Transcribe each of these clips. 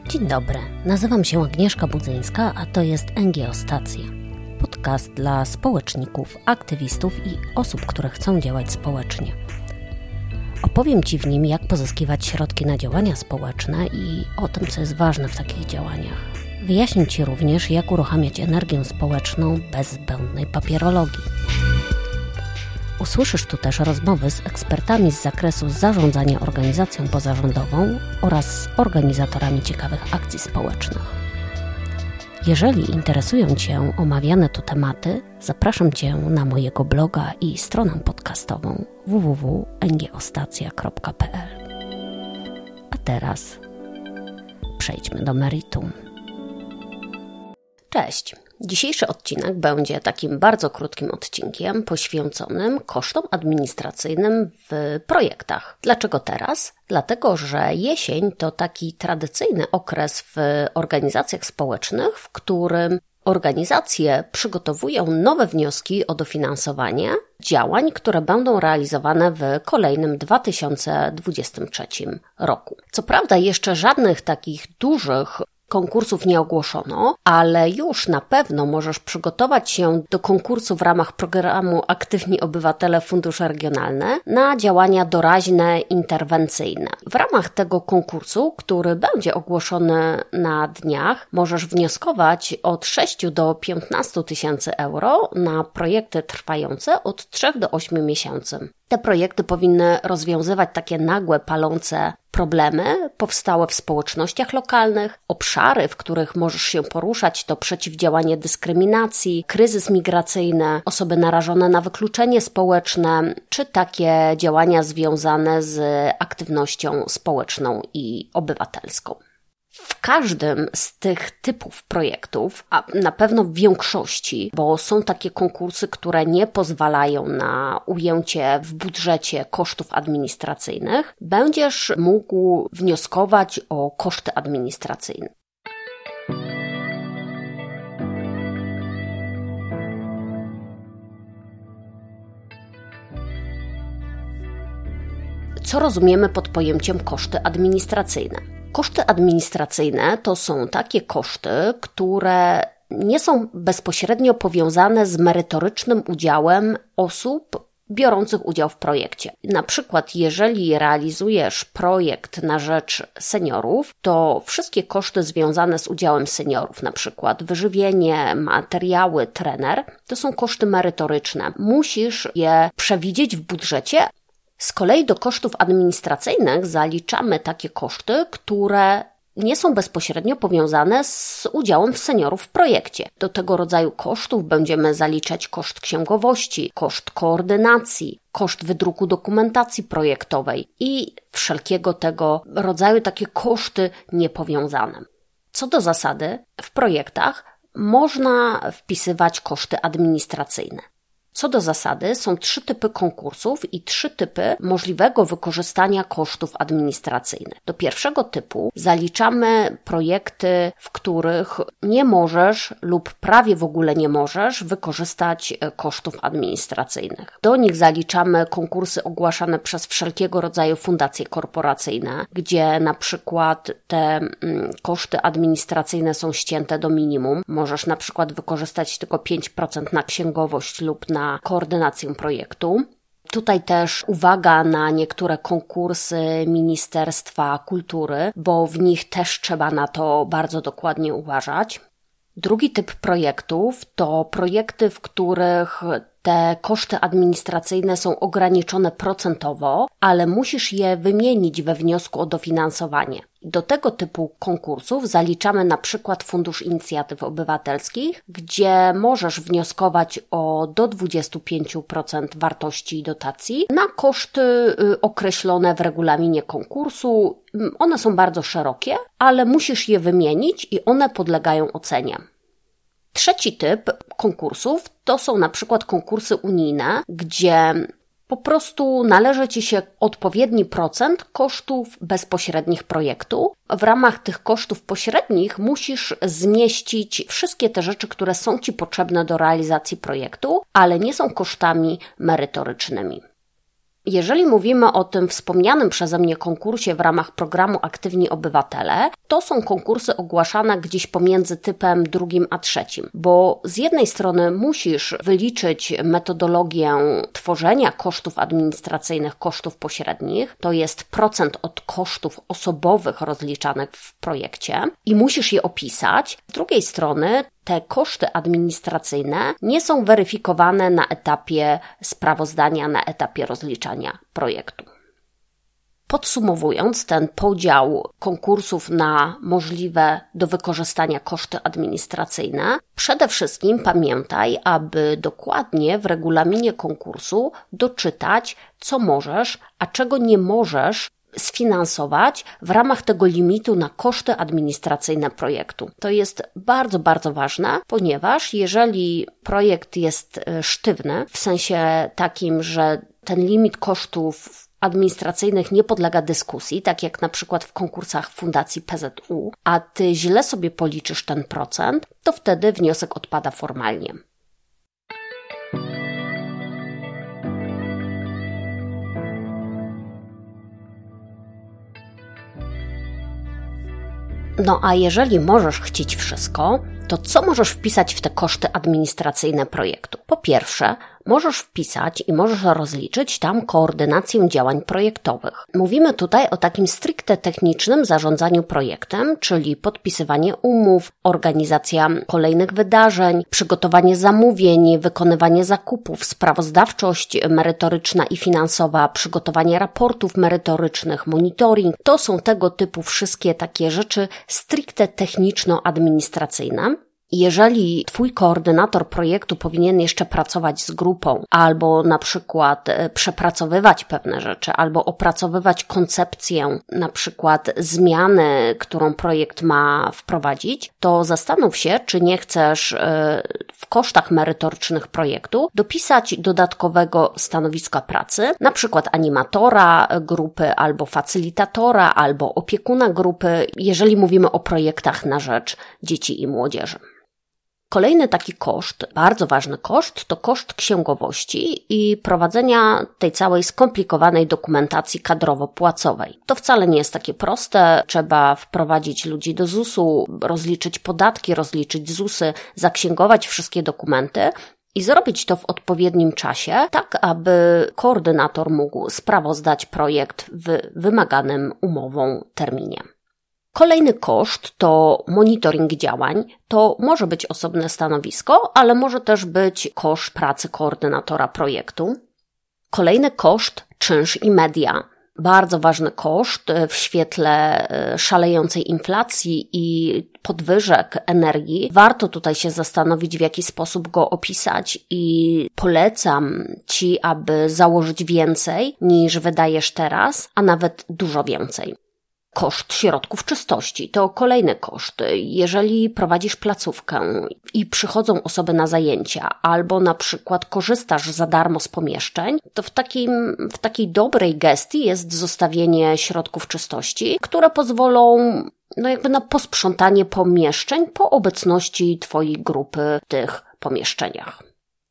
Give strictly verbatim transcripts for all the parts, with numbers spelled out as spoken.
Dzień dobry, nazywam się Agnieszka Budzyńska, a to jest Engiostacja. Podcast dla społeczników, aktywistów i osób, które chcą działać społecznie. Opowiem Ci w nim, jak pozyskiwać środki na działania społeczne i o tym, co jest ważne w takich działaniach. Wyjaśnię Ci również, jak uruchamiać energię społeczną bez zbędnej papierologii. Usłyszysz tu też rozmowy z ekspertami z zakresu zarządzania organizacją pozarządową oraz z organizatorami ciekawych akcji społecznych. Jeżeli interesują Cię omawiane tu tematy, zapraszam Cię na mojego bloga i stronę podcastową w w w kropka engiostacja kropka p l. A teraz przejdźmy do meritum. Cześć! Dzisiejszy odcinek będzie takim bardzo krótkim odcinkiem poświęconym kosztom administracyjnym w projektach. Dlaczego teraz? Dlatego, że jesień to taki tradycyjny okres w organizacjach społecznych, w którym organizacje przygotowują nowe wnioski o dofinansowanie działań, które będą realizowane w kolejnym dwa tysiące dwudziestym trzecim roku. Co prawda jeszcze żadnych takich dużych konkursów nie ogłoszono, ale już na pewno możesz przygotować się do konkursu w ramach programu Aktywni Obywatele Fundusze Regionalne na działania doraźne, interwencyjne. W ramach tego konkursu, który będzie ogłoszony na dniach, możesz wnioskować od sześciu do piętnastu tysięcy euro na projekty trwające od trzech do ośmiu miesięcy. Te projekty powinny rozwiązywać takie nagłe, palące problemy powstałe w społecznościach lokalnych, obszary, w których możesz się poruszać, to przeciwdziałanie dyskryminacji, kryzys migracyjny, osoby narażone na wykluczenie społeczne, czy takie działania związane z aktywnością społeczną i obywatelską. W każdym z tych typów projektów, a na pewno w większości, bo są takie konkursy, które nie pozwalają na ujęcie w budżecie kosztów administracyjnych, będziesz mógł wnioskować o koszty administracyjne. Co rozumiemy pod pojęciem koszty administracyjne? Koszty administracyjne to są takie koszty, które nie są bezpośrednio powiązane z merytorycznym udziałem osób biorących udział w projekcie. Na przykład, jeżeli realizujesz projekt na rzecz seniorów, to wszystkie koszty związane z udziałem seniorów, na przykład wyżywienie, materiały, trener, to są koszty merytoryczne. Musisz je przewidzieć w budżecie. Z kolei do kosztów administracyjnych zaliczamy takie koszty, które nie są bezpośrednio powiązane z udziałem seniorów w projekcie. Do tego rodzaju kosztów będziemy zaliczać koszt księgowości, koszt koordynacji, koszt wydruku dokumentacji projektowej i wszelkiego tego rodzaju takie koszty niepowiązane. Co do zasady, w projektach można wpisywać koszty administracyjne. Co do zasady, są trzy typy konkursów i trzy typy możliwego wykorzystania kosztów administracyjnych. Do pierwszego typu zaliczamy projekty, w których nie możesz lub prawie w ogóle nie możesz wykorzystać kosztów administracyjnych. Do nich zaliczamy konkursy ogłaszane przez wszelkiego rodzaju fundacje korporacyjne, gdzie na przykład te mm, koszty administracyjne są ścięte do minimum. Możesz na przykład wykorzystać tylko pięć procent na księgowość lub na koordynację projektu. Tutaj też uwaga na niektóre konkursy Ministerstwa Kultury, bo w nich też trzeba na to bardzo dokładnie uważać. Drugi typ projektów to projekty, w których te koszty administracyjne są ograniczone procentowo, ale musisz je wymienić we wniosku o dofinansowanie. Do tego typu konkursów zaliczamy na przykład Fundusz Inicjatyw Obywatelskich, gdzie możesz wnioskować o do dwudziestu pięciu procent wartości dotacji na koszty określone w regulaminie konkursu. One są bardzo szerokie, ale musisz je wymienić i one podlegają ocenie. Trzeci typ konkursów to są na przykład konkursy unijne, gdzie po prostu należy Ci się odpowiedni procent kosztów bezpośrednich projektu. W ramach tych kosztów pośrednich musisz zmieścić wszystkie te rzeczy, które są Ci potrzebne do realizacji projektu, ale nie są kosztami merytorycznymi. Jeżeli mówimy o tym wspomnianym przeze mnie konkursie w ramach programu Aktywni Obywatele, to są konkursy ogłaszane gdzieś pomiędzy typem drugim a trzecim, bo z jednej strony musisz wyliczyć metodologię tworzenia kosztów administracyjnych, kosztów pośrednich, to jest procent od kosztów osobowych rozliczanych w projekcie i musisz je opisać. Z drugiej strony te koszty administracyjne nie są weryfikowane na etapie sprawozdania, na etapie rozliczania projektu. Podsumowując ten podział konkursów na możliwe do wykorzystania koszty administracyjne, przede wszystkim pamiętaj, aby dokładnie w regulaminie konkursu doczytać, co możesz, a czego nie możesz sfinansować w ramach tego limitu na koszty administracyjne projektu. To jest bardzo, bardzo ważne, ponieważ jeżeli projekt jest sztywny, w sensie takim, że ten limit kosztów administracyjnych nie podlega dyskusji, tak jak na przykład w konkursach Fundacji P Z U, a ty źle sobie policzysz ten procent, to wtedy wniosek odpada formalnie. No a jeżeli możesz chcieć wszystko, to co możesz wpisać w te koszty administracyjne projektu? Po pierwsze, możesz wpisać i możesz rozliczyć tam koordynację działań projektowych. Mówimy tutaj o takim stricte technicznym zarządzaniu projektem, czyli podpisywanie umów, organizacja kolejnych wydarzeń, przygotowanie zamówień, wykonywanie zakupów, sprawozdawczość merytoryczna i finansowa, przygotowanie raportów merytorycznych, monitoring. To są tego typu wszystkie takie rzeczy stricte techniczno-administracyjne. Jeżeli twój koordynator projektu powinien jeszcze pracować z grupą, albo na przykład przepracowywać pewne rzeczy, albo opracowywać koncepcję, na przykład zmiany, którą projekt ma wprowadzić, to zastanów się, czy nie chcesz w kosztach merytorycznych projektu dopisać dodatkowego stanowiska pracy, na przykład animatora grupy, albo facylitatora, albo opiekuna grupy, jeżeli mówimy o projektach na rzecz dzieci i młodzieży. Kolejny taki koszt, bardzo ważny koszt, to koszt księgowości i prowadzenia tej całej skomplikowanej dokumentacji kadrowo-płacowej. To wcale nie jest takie proste, trzeba wprowadzić ludzi do zusu, rozliczyć podatki, rozliczyć zusy, zaksięgować wszystkie dokumenty i zrobić to w odpowiednim czasie, tak aby koordynator mógł sprawozdać projekt w wymaganym umową terminie. Kolejny koszt to monitoring działań. To może być osobne stanowisko, ale może też być koszt pracy koordynatora projektu. Kolejny koszt, czynsz i media. Bardzo ważny koszt w świetle szalejącej inflacji i podwyżek energii. Warto tutaj się zastanowić, w jaki sposób go opisać i polecam Ci, aby założyć więcej niż wydajesz teraz, a nawet dużo więcej. Koszt środków czystości to kolejny koszt. Jeżeli prowadzisz placówkę i przychodzą osoby na zajęcia albo na przykład korzystasz za darmo z pomieszczeń, to w takim, w takiej dobrej gestii jest zostawienie środków czystości, które pozwolą no jakby na posprzątanie pomieszczeń po obecności Twojej grupy w tych pomieszczeniach.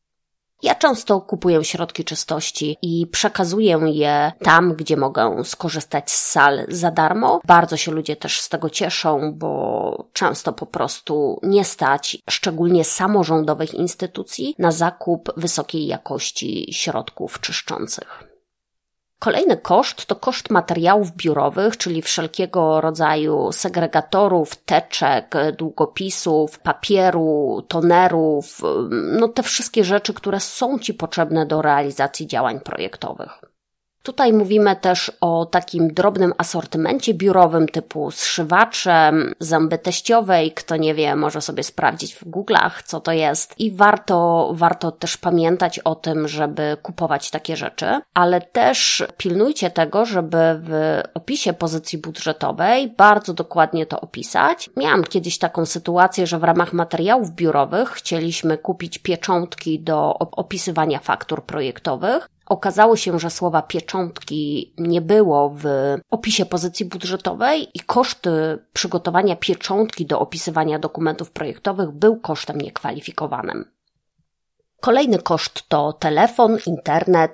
Ja często kupuję środki czystości i przekazuję je tam, gdzie mogę skorzystać z sal za darmo. Bardzo się ludzie też z tego cieszą, bo często po prostu nie stać, szczególnie samorządowych instytucji, na zakup wysokiej jakości środków czyszczących. Kolejny koszt to koszt materiałów biurowych, czyli wszelkiego rodzaju segregatorów, teczek, długopisów, papieru, tonerów, no te wszystkie rzeczy, które są Ci potrzebne do realizacji działań projektowych. Tutaj mówimy też o takim drobnym asortymencie biurowym typu zszywacze, zęby teściowej. Kto nie wie, może sobie sprawdzić w Google'ach, co to jest. I warto, warto też pamiętać o tym, żeby kupować takie rzeczy, ale też pilnujcie tego, żeby w opisie pozycji budżetowej bardzo dokładnie to opisać. Miałam kiedyś taką sytuację, że w ramach materiałów biurowych chcieliśmy kupić pieczątki do opisywania faktur projektowych. Okazało się, że słowa pieczątki nie było w opisie pozycji budżetowej i koszt przygotowania pieczątki do opisywania dokumentów projektowych był kosztem niekwalifikowanym. Kolejny koszt to telefon, internet.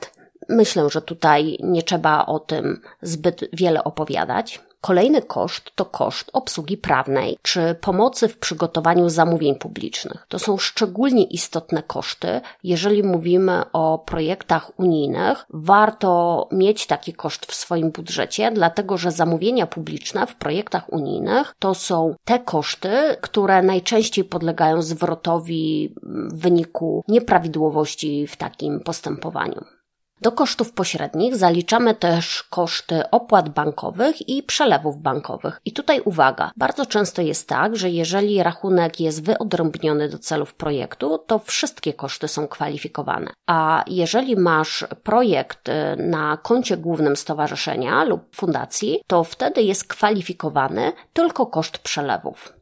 Myślę, że tutaj nie trzeba o tym zbyt wiele opowiadać. Kolejny koszt to koszt obsługi prawnej czy pomocy w przygotowaniu zamówień publicznych. To są szczególnie istotne koszty. Jeżeli mówimy o projektach unijnych, warto mieć taki koszt w swoim budżecie, dlatego że zamówienia publiczne w projektach unijnych to są te koszty, które najczęściej podlegają zwrotowi w wyniku nieprawidłowości w takim postępowaniu. Do kosztów pośrednich zaliczamy też koszty opłat bankowych i przelewów bankowych. I tutaj uwaga, bardzo często jest tak, że jeżeli rachunek jest wyodrębniony do celów projektu, to wszystkie koszty są kwalifikowane. A jeżeli masz projekt na koncie głównym stowarzyszenia lub fundacji, to wtedy jest kwalifikowany tylko koszt przelewów.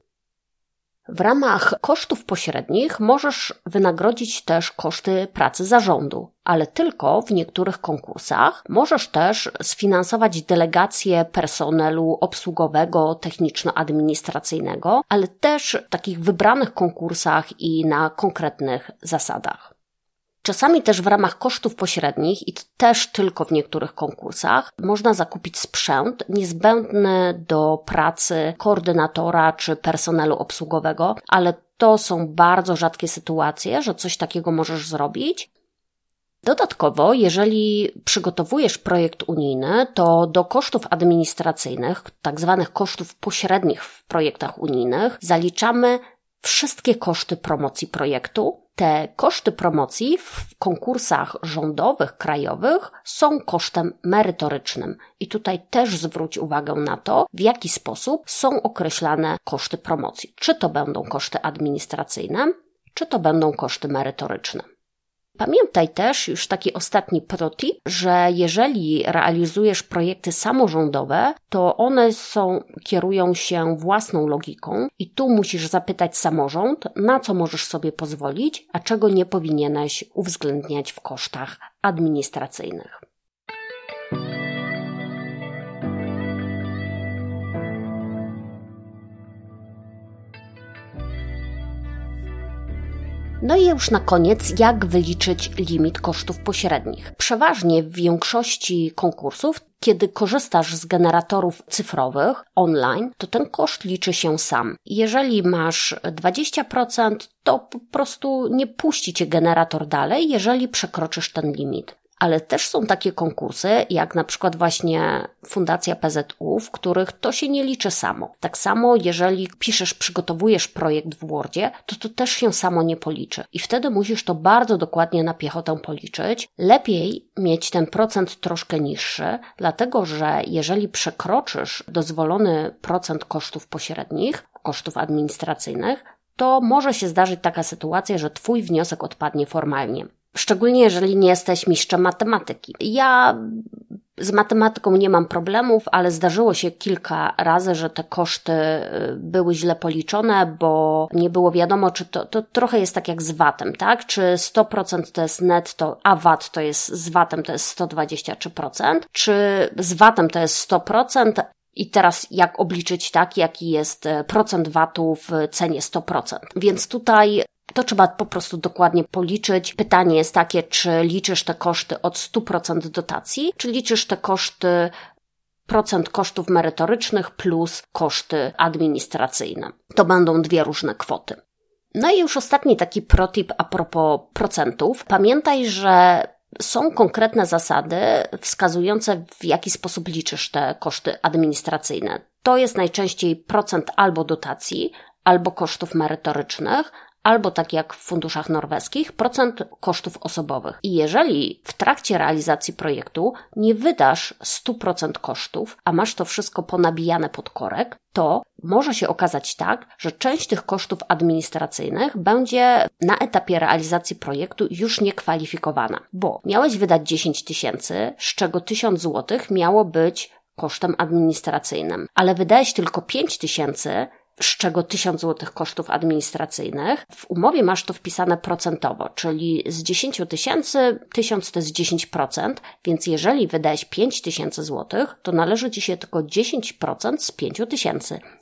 W ramach kosztów pośrednich możesz wynagrodzić też koszty pracy zarządu, ale tylko w niektórych konkursach. Możesz też sfinansować delegację personelu obsługowego, techniczno-administracyjnego, ale też w takich wybranych konkursach i na konkretnych zasadach. Czasami też w ramach kosztów pośrednich i też tylko w niektórych konkursach można zakupić sprzęt niezbędny do pracy koordynatora czy personelu obsługowego, ale to są bardzo rzadkie sytuacje, że coś takiego możesz zrobić. Dodatkowo, jeżeli przygotowujesz projekt unijny, to do kosztów administracyjnych, tak zwanych kosztów pośrednich w projektach unijnych, zaliczamy wszystkie koszty promocji projektu. Te koszty promocji w konkursach rządowych, krajowych są kosztem merytorycznym. I tutaj też zwróć uwagę na to, w jaki sposób są określane koszty promocji. Czy to będą koszty administracyjne, czy to będą koszty merytoryczne. Pamiętaj też, już taki ostatni protip, że jeżeli realizujesz projekty samorządowe, to one są, kierują się własną logiką i tu musisz zapytać samorząd, na co możesz sobie pozwolić, a czego nie powinieneś uwzględniać w kosztach administracyjnych. No i już na koniec, jak wyliczyć limit kosztów pośrednich. Przeważnie w większości konkursów, kiedy korzystasz z generatorów cyfrowych online, to ten koszt liczy się sam. Jeżeli masz dwadzieścia procent, to po prostu nie puści cię generator dalej, jeżeli przekroczysz ten limit. Ale też są takie konkursy, jak na przykład właśnie Fundacja P Z U, w których to się nie liczy samo. Tak samo, jeżeli piszesz, przygotowujesz projekt w Wordzie, to to też się samo nie policzy. I wtedy musisz to bardzo dokładnie na piechotę policzyć. Lepiej mieć ten procent troszkę niższy, dlatego że jeżeli przekroczysz dozwolony procent kosztów pośrednich, kosztów administracyjnych, to może się zdarzyć taka sytuacja, że twój wniosek odpadnie formalnie. Szczególnie jeżeli nie jesteś mistrzem matematyki. Ja z matematyką nie mam problemów, ale zdarzyło się kilka razy, że te koszty były źle policzone, bo nie było wiadomo, czy to, to trochę jest tak jak z vatem, tak? Czy sto procent to jest netto, a V A T to jest z vatem to jest sto dwadzieścia trzy procent, czy z vatem to jest sto procent, i teraz jak obliczyć tak, jaki jest procent vatu w cenie sto procent. Więc tutaj to trzeba po prostu dokładnie policzyć. Pytanie jest takie, czy liczysz te koszty od stu procent dotacji, czy liczysz te koszty, procent kosztów merytorycznych plus koszty administracyjne. To będą dwie różne kwoty. No i już ostatni taki protip a propos procentów. Pamiętaj, że są konkretne zasady wskazujące, w jaki sposób liczysz te koszty administracyjne. To jest najczęściej procent albo dotacji, albo kosztów merytorycznych, albo tak jak w funduszach norweskich, procent kosztów osobowych. I jeżeli w trakcie realizacji projektu nie wydasz stu procent kosztów, a masz to wszystko ponabijane pod korek, to może się okazać tak, że część tych kosztów administracyjnych będzie na etapie realizacji projektu już niekwalifikowana, bo miałeś wydać dziesięć tysięcy, z czego tysiąc złotych miało być kosztem administracyjnym, ale wydałeś tylko pięć tysięcy, z czego tysiąc złotych kosztów administracyjnych. W umowie masz to wpisane procentowo, czyli z dziesięć tysięcy, tysiąc to jest dziesięć procent, więc jeżeli wydałeś pięć tysięcy złotych, to należy ci się tylko dziesięć procent z pięć tysięcy,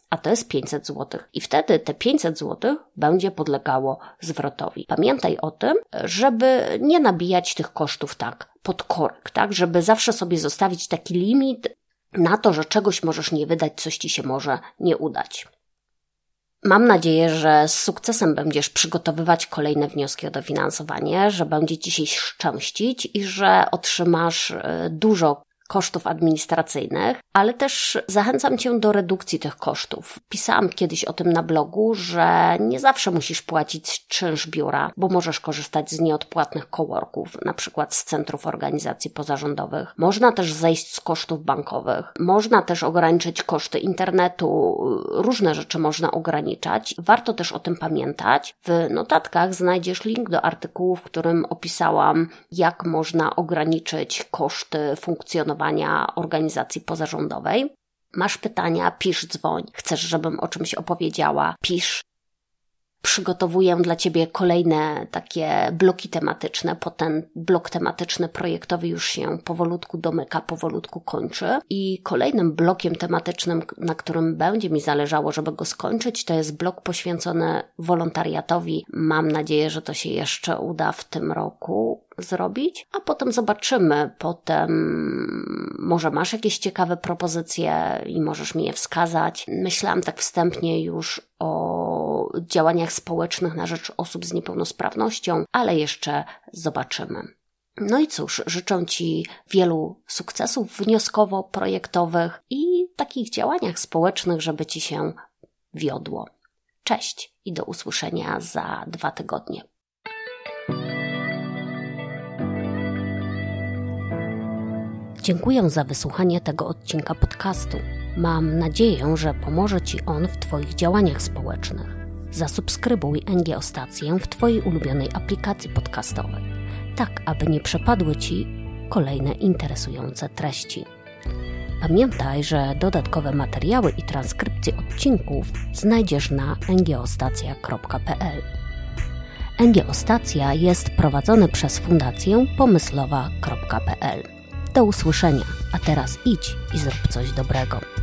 a to jest pięćset złotych. I wtedy te pięćset złotych będzie podlegało zwrotowi. Pamiętaj o tym, żeby nie nabijać tych kosztów tak pod korek, tak? Żeby zawsze sobie zostawić taki limit na to, że czegoś możesz nie wydać, coś Ci się może nie udać. Mam nadzieję, że z sukcesem będziesz przygotowywać kolejne wnioski o dofinansowanie, że będzie Ci się szczęścić i że otrzymasz dużo kosztów administracyjnych, ale też zachęcam Cię do redukcji tych kosztów. Pisałam kiedyś o tym na blogu, że nie zawsze musisz płacić czynsz biura, bo możesz korzystać z nieodpłatnych coworków, na przykład z centrów organizacji pozarządowych. Można też zejść z kosztów bankowych. Można też ograniczyć koszty internetu. Różne rzeczy można ograniczać. Warto też o tym pamiętać. W notatkach znajdziesz link do artykułu, w którym opisałam, jak można ograniczyć koszty funkcjonowania organizacji pozarządowej. Masz pytania? Pisz, dzwoń. Chcesz, żebym o czymś opowiedziała? Pisz. Przygotowuję dla Ciebie kolejne takie bloki tematyczne, bo ten blok tematyczny projektowy już się powolutku domyka, powolutku kończy i kolejnym blokiem tematycznym, na którym będzie mi zależało, żeby go skończyć, to jest blok poświęcony wolontariatowi. Mam nadzieję, że to się jeszcze uda w tym roku zrobić, a potem zobaczymy. Potem może masz jakieś ciekawe propozycje i możesz mi je wskazać. Myślałam tak wstępnie już o działaniach społecznych na rzecz osób z niepełnosprawnością, ale jeszcze zobaczymy. No i cóż, życzę Ci wielu sukcesów wnioskowo-projektowych i takich działaniach społecznych, żeby Ci się wiodło. Cześć i do usłyszenia za dwa tygodnie. Dziękuję za wysłuchanie tego odcinka podcastu. Mam nadzieję, że pomoże Ci on w Twoich działaniach społecznych. Zasubskrybuj NGOstację w Twojej ulubionej aplikacji podcastowej, tak aby nie przepadły Ci kolejne interesujące treści. Pamiętaj, że dodatkowe materiały i transkrypcje odcinków znajdziesz na ngostacja kropka p l. NGOstacja jest prowadzony przez Fundację pomyslowa kropka p l. Do usłyszenia, a teraz idź i zrób coś dobrego.